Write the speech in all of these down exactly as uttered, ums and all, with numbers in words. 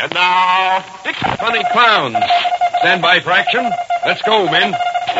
And now, Dick's Funny Clowns. Stand by for action. Let's go, men.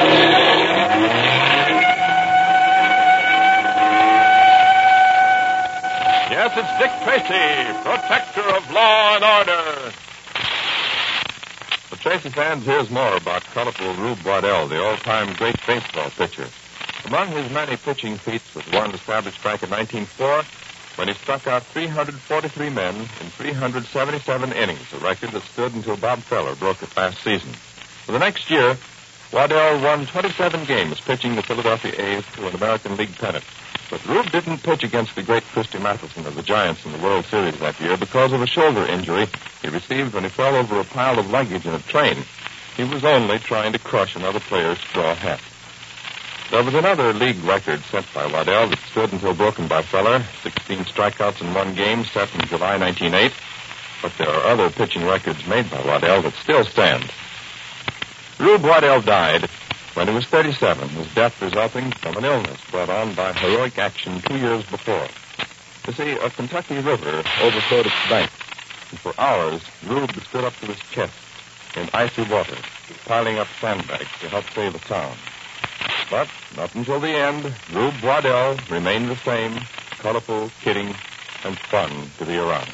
Yes, it's Dick Tracy, protector of law and order. The Tracy fans, here's more about colorful Rube Waddell, the all-time great baseball pitcher. Among his many pitching feats was one established back in nineteen oh four when he struck out three hundred forty-three men in three hundred seventy-seven innings, a record that stood until Bob Feller broke it last season. For the next year, Waddell won twenty-seven games pitching the Philadelphia A's to an American League pennant. But Rube didn't pitch against the great Christy Mathewson of the Giants in the World Series that year because of a shoulder injury he received when he fell over a pile of luggage in a train. He was only trying to crush another player's straw hat. There was another league record set by Waddell that stood until broken by Feller, sixteen strikeouts in one game set in July nineteen oh eight. But there are other pitching records made by Waddell that still stand. Rube Waddell died when he was thirty-seven, his death resulting from an illness brought on by heroic action two years before. You see, a Kentucky river overflowed its banks, and for hours, Rube stood up to his chest in icy water, piling up sandbags to help save the town. But not until the end, Rube Waddell remained the same, colorful, kidding, and fun to be around.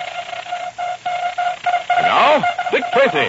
And now, Dick Tracy.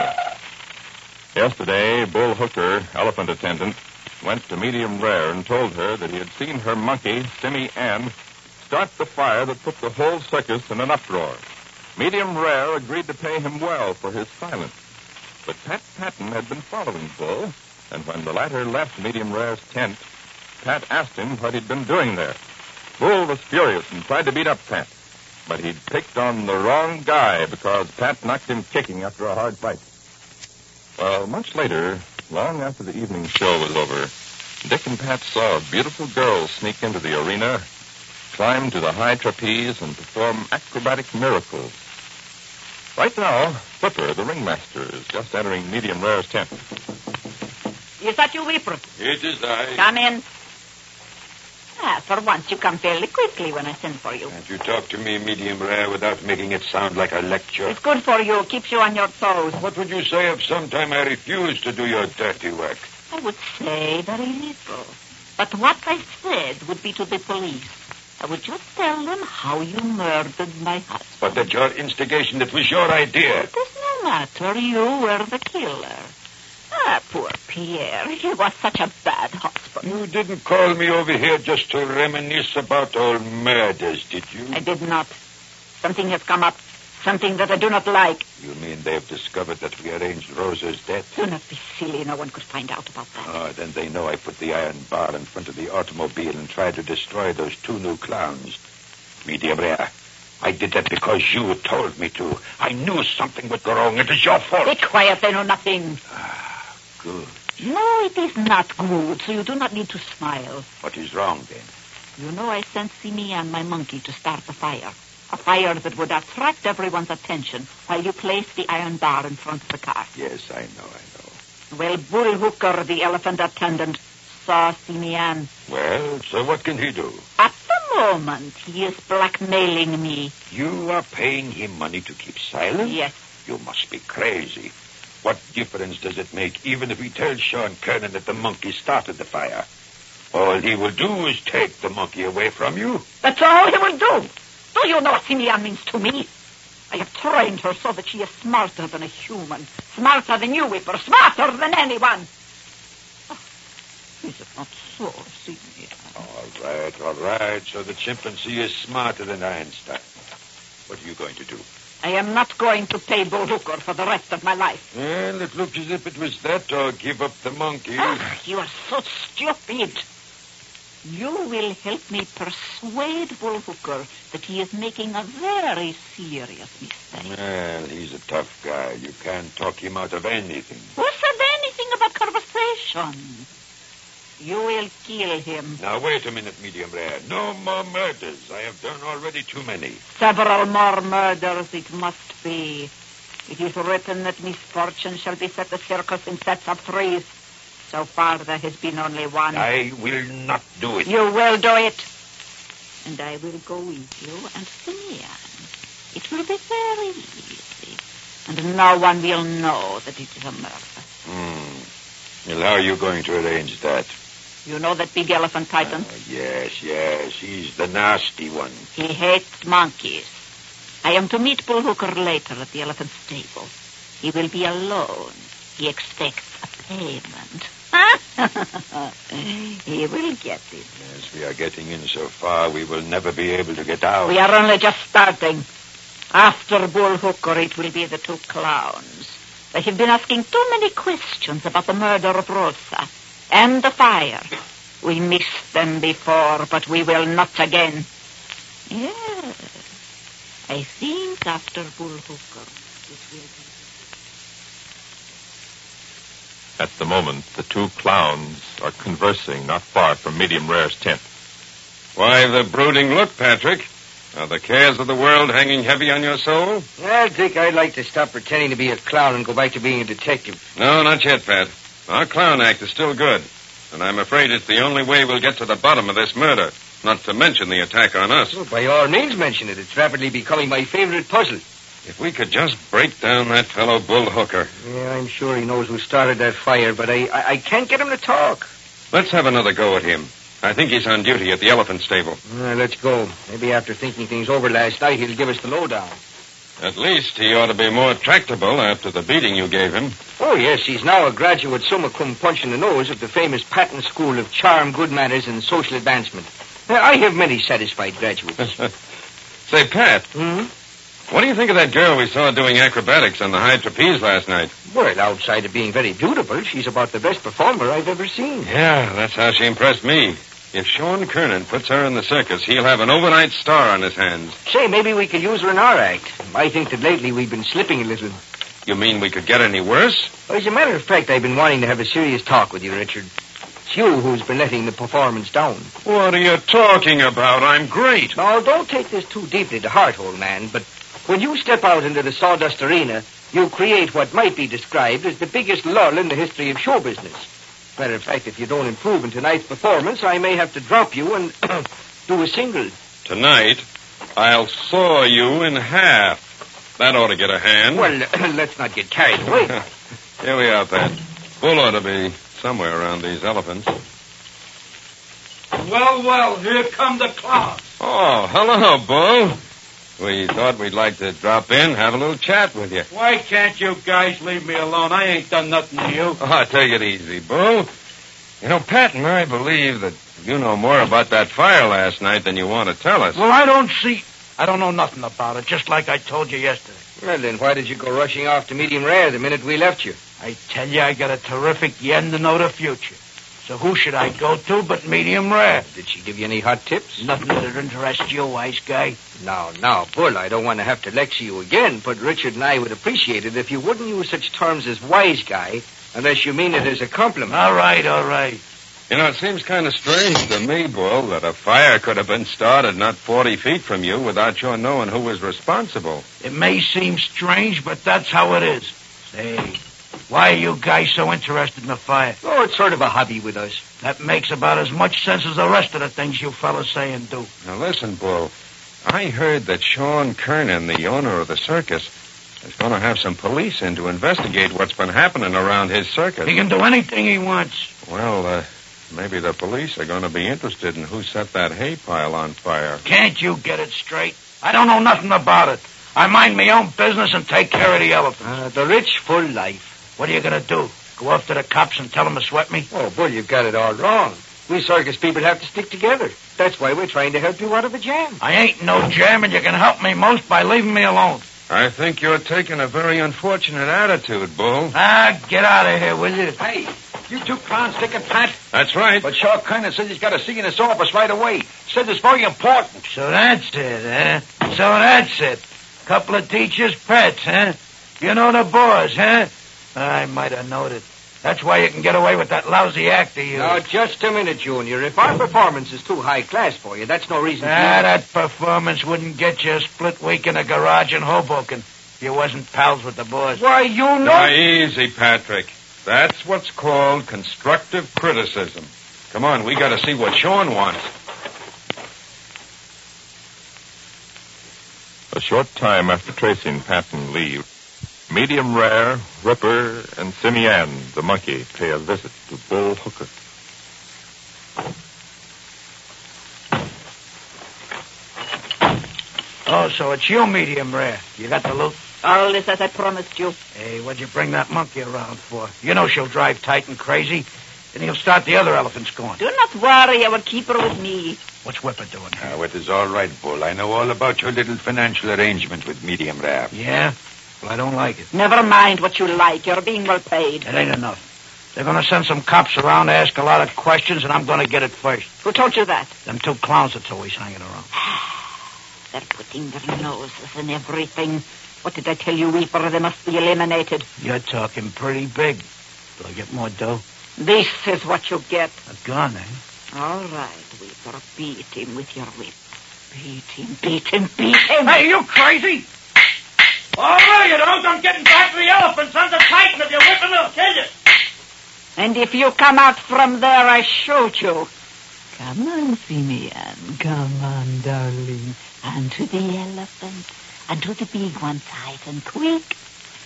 Yesterday, Bull Hooker, elephant attendant, went to Medium Rare and told her that he had seen her monkey, Simmy Ann, start the fire that put the whole circus in an uproar. Medium Rare agreed to pay him well for his silence. But Pat Patton had been following Bull, and when the latter left Medium Rare's tent, Pat asked him what he'd been doing there. Bull was furious and tried to beat up Pat, but he'd picked on the wrong guy because Pat knocked him kicking after a hard fight. Well, much later, long after the evening show was over, Dick and Pat saw a beautiful girl sneak into the arena, climb to the high trapeze, and perform acrobatic miracles. Right now, Flipper, the ringmaster, is just entering Medium Rare's tent. Is that you, Whipper? It is I. Come in. Ah, for once you come fairly quickly when I send for you. Can't you talk to me, Medium Rare, without making it sound like a lecture? It's good for you. Keeps you on your toes. What would you say if sometime I refused to do your dirty work? I would say very little. But what I said would be to the police. I would just tell them how you murdered my husband. But at your instigation, it was your idea. It does no matter. You were the killer. Ah, poor Pierre. He was such a bad husband. You didn't call me over here just to reminisce about old murders, did you? I did not. Something has come up. Something that I do not like. You mean they've discovered that we arranged Rosa's death? Do not be silly. No one could find out about that. Oh, then they know I put the iron bar in front of the automobile and tried to destroy those two new clowns. Medium Rare, I did that because you told me to. I knew something would go wrong. It is your fault. Be quiet. I know nothing. Ah, good. No, it is not good, so you do not need to smile. What is wrong, then? You know I sent Simmy and my monkey to start a fire. A fire that would attract everyone's attention while you placed the iron bar in front of the car. Yes, I know, I know. Well, Bull Hooker, the elephant attendant, saw Simmy Ann. Well, so what can he do? At the moment, he is blackmailing me. You are paying him money to keep silent? Yes. You must be crazy. What difference does it make, even if we tell Sean Kernan that the monkey started the fire? All he will do is take the monkey away from you. That's all he will do. Do you know what Simmy Ann means to me? I have trained her so that she is smarter than a human. Smarter than you, Whipper. Smarter than anyone. Oh, is it not so, Simmy Ann? All right, all right. So the chimpanzee is smarter than Einstein. What are you going to do? I am not going to pay Bull Hooker for the rest of my life. Well, it looks as if it was that or give up the monkey. Ah, you are so stupid. You will help me persuade Bull Hooker that he is making a very serious mistake. Well, he's a tough guy. You can't talk him out of anything. Who said anything about conversation? You will kill him. Now, wait a minute, Medium Rare. No more murders. I have done already too many. Several more murders it must be. It is written that misfortune shall beset the circus in sets of threes. So far, there has been only one. I will not do it. You will do it. And I will go with you and Simmy Ann. It will be very easy. And no one will know that it is a murder. Hmm. Well, how are you going to arrange that? You know that big elephant Titan? Oh, yes, yes. He's the nasty one. He hates monkeys. I am to meet Bull Hooker later at the elephant stable. He will be alone. He expects a payment. He will get it. Yes, we are getting in so far, we will never be able to get out. We are only just starting. After Bull Hooker, it will be the two clowns. They have been asking too many questions about the murder of Rosa and the fire. We missed them before, but we will not again. Yes. I think after Bull Hooker, it will be... At the moment, the two clowns are conversing not far from Medium Rare's tent. Why the brooding look, Patrick? Are the cares of the world hanging heavy on your soul? Well, Dick, I'd like to stop pretending to be a clown and go back to being a detective. No, not yet, Pat. Our clown act is still good. And I'm afraid it's the only way we'll get to the bottom of this murder. Not to mention the attack on us. Well, by all means mention it. It's rapidly becoming my favorite puzzle. If we could just break down that fellow Bull Hooker. Yeah, I'm sure he knows who started that fire, but I, I, I can't get him to talk. Let's have another go at him. I think he's on duty at the elephant stable. Uh, let's go. Maybe after thinking things over last night, he'll give us the lowdown. At least he ought to be more tractable after the beating you gave him. Oh, yes, he's now a graduate summa cum punch in the nose of the famous Patton School of Charm, Good Manners, and Social Advancement. Uh, I have many satisfied graduates. Say, Pat, Hmm? what do you think of that girl we saw doing acrobatics on the high trapeze last night? Well, outside of being very beautiful, she's about the best performer I've ever seen. Yeah, that's how she impressed me. If Sean Kernan puts her in the circus, he'll have an overnight star on his hands. Say, maybe we could use her in our act. I think that lately we've been slipping a little. You mean we could get any worse? Well, as a matter of fact, I've been wanting to have a serious talk with you, Richard. It's you who's been letting the performance down. What are you talking about? I'm great. Now, don't take this too deeply to heart, old man, but when you step out into the sawdust arena, you create what might be described as the biggest lull in the history of show business. Matter of fact, if you don't improve in tonight's performance, I may have to drop you and do a single. Tonight, I'll saw you in half. That ought to get a hand. Well, let's not get carried away. Here we are, Pat. Bull ought to be somewhere around these elephants. Well, well, here come the clowns. Oh, hello, Bull. We thought we'd like to drop in, have a little chat with you. Why can't you guys leave me alone? I ain't done nothing to you. Oh, take it easy, Bull. You know, Pat and I believe that you know more about that fire last night than you want to tell us. Well, I don't see... I don't know nothing about it, just like I told you yesterday. Well, then why did you go rushing off to Medium Rare the minute we left you? I tell you, I got a terrific yen to know the future. So who should I go to but Medium Rare? Did she give you any hot tips? Nothing that interests you, wise guy. Now, now, Bull, I don't want to have to lecture you again, but Richard and I would appreciate it if you wouldn't use such terms as wise guy unless you mean it as a compliment. All right, all right. You know, it seems kind of strange to me, Bull, that a fire could have been started not forty feet from you without your knowing who was responsible. It may seem strange, but that's how it is. Say, why are you guys so interested in the fire? Oh, it's sort of a hobby with us. That makes about as much sense as the rest of the things you fellas say and do. Now, listen, Bull. I heard that Sean Kernan, the owner of the circus, is going to have some police in to investigate what's been happening around his circus. He can do anything he wants. Well, uh, maybe the police are going to be interested in who set that hay pile on fire. Can't you get it straight? I don't know nothing about it. I mind my own business and take care of the elephants. Uh, the rich, full life. What are you going to do? Go up to the cops and tell them to sweat me? Oh, Bull, you've got it all wrong. We circus people have to stick together. That's why we're trying to help you out of a jam. I ain't no jam, and you can help me most by leaving me alone. I think you're taking a very unfortunate attitude, Bull. Ah, get out of here, will you? Hey, you two clowns take it, Pat? That's right. But Shaw Kernan says he's got to see you in his office right away. Says it's very important. So that's it, huh? So that's it. Couple of teachers' pets, huh? You know the boss, huh? I might have noted. That's why you can get away with that lousy act of yours. Now, just a minute, Junior. If our performance is too high class for you, that's no reason Ah, to... that performance wouldn't get you a split week in a garage in Hoboken if you wasn't pals with the boss. Why, you know... Now, easy, Patrick. That's what's called constructive criticism. Come on, we got to see what Sean wants. A short time after tracing Patton leave, Medium Rare, Whipper, and Simeon, the monkey, pay a visit to Bull Hooker. Oh, so it's you, Medium Rare. You got the loot? All is as I promised you. Hey, what'd you bring that monkey around for? You know she'll drive Titan crazy. Then he'll start the other elephants going. Do not worry, I will keep her with me. What's Whipper doing here? Now, it is all right, Bull. I know all about your little financial arrangement with Medium Rare. Yeah? Well, I don't like it. Never mind what you like. You're being well paid. It ain't enough. They're going to send some cops around to ask a lot of questions, and I'm going to get it first. Who told you that? Them two clowns that's always hanging around. They're putting their noses in everything. What did I tell you, Weeper? They must be eliminated. You're talking pretty big. Do I get more dough? This is what you get. A gun, eh? All right, Weeper. Beat him with your whip. Beat him, beat him, beat him. Hey, you crazy? Oh, no, you don't. I'm getting back to the elephants under Titan. If you're whipping, they'll kill you. And if you come out from there, I shoot you. Come on, Simeon. Come on, darling. And to the elephant. And to the big one, Titan. Quick.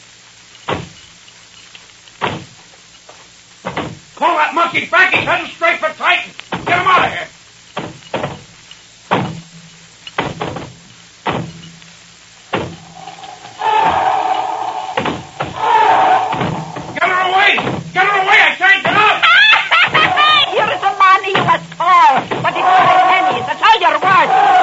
Pull that monkey back. He's heading straight for Titan. Get him out of here. Get her away. Get her away. I can't get out. Here is the money you must call. But it's five pennies. That's all your worth.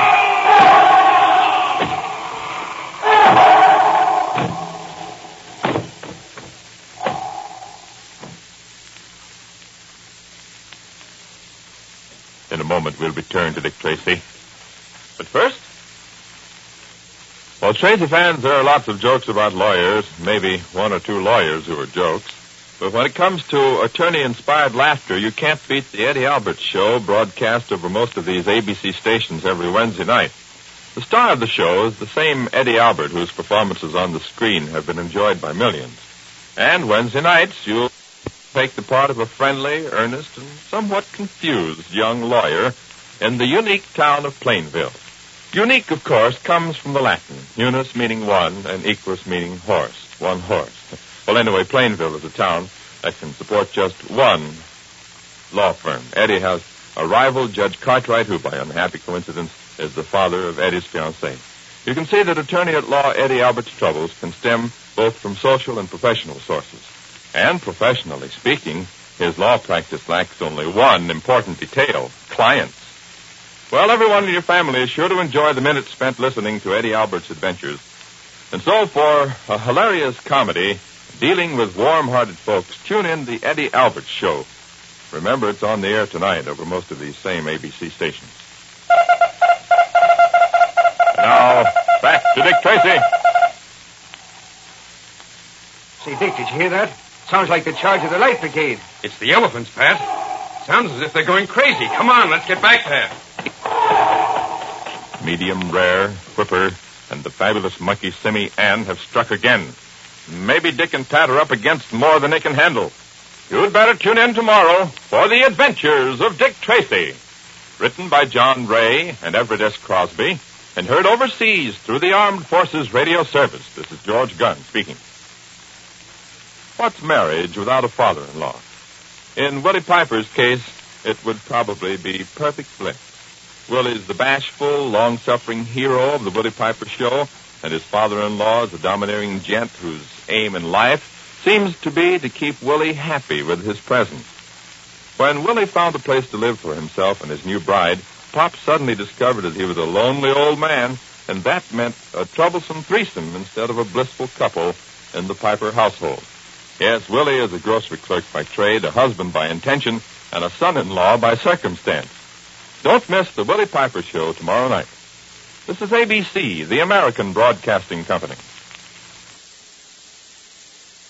In a moment, we'll return to Dick Tracy. But first, well, Tracy fans, there are lots of jokes about lawyers, maybe one or two lawyers who are jokes. But when it comes to attorney-inspired laughter, you can't beat the Eddie Alberts Show, broadcast over most of these A B C stations every Wednesday night. The star of the show is the same Eddie Albert, whose performances on the screen have been enjoyed by millions. And Wednesday nights, you'll take the part of a friendly, earnest, and somewhat confused young lawyer in the unique town of Plainville. Unique, of course, comes from the Latin, unus meaning one and equus meaning horse, one horse. Well, anyway, Plainville is a town that can support just one law firm. Eddie has a rival, Judge Cartwright, who, by unhappy coincidence, is the father of Eddie's fiancée. You can see that attorney-at-law Eddie Albert's troubles can stem both from social and professional sources. And professionally speaking, his law practice lacks only one important detail, clients. Well, everyone in your family is sure to enjoy the minutes spent listening to Eddie Albert's adventures. And so for a hilarious comedy dealing with warm-hearted folks, tune in the Eddie Alberts Show. Remember, it's on the air tonight over most of these same A B C stations. Now, back to Dick Tracy. Say, Dick, did you hear that? Sounds like the charge of the Light Brigade. It's the elephants, Pat. Sounds as if they're going crazy. Come on, let's get back there. Medium Rare, Whipper, and the fabulous monkey Simmy Ann have struck again. Maybe Dick and Pat are up against more than they can handle. You'd better tune in tomorrow for the adventures of Dick Tracy. Written by John Ray and Everett S. Crosby, and heard overseas through the Armed Forces Radio Service. This is George Gunn speaking. What's marriage without a father-in-law? In Willie Piper's case, it would probably be perfect bliss. Willie's the bashful, long-suffering hero of the Willie Piper Show, and his father-in-law is a domineering gent whose aim in life seems to be to keep Willie happy with his presence. When Willie found a place to live for himself and his new bride, Pop suddenly discovered that he was a lonely old man, and that meant a troublesome threesome instead of a blissful couple in the Piper household. Yes, Willie is a grocery clerk by trade, a husband by intention, and a son-in-law by circumstance. Don't miss the Willie Piper Show tomorrow night. This is A B C, the American Broadcasting Company.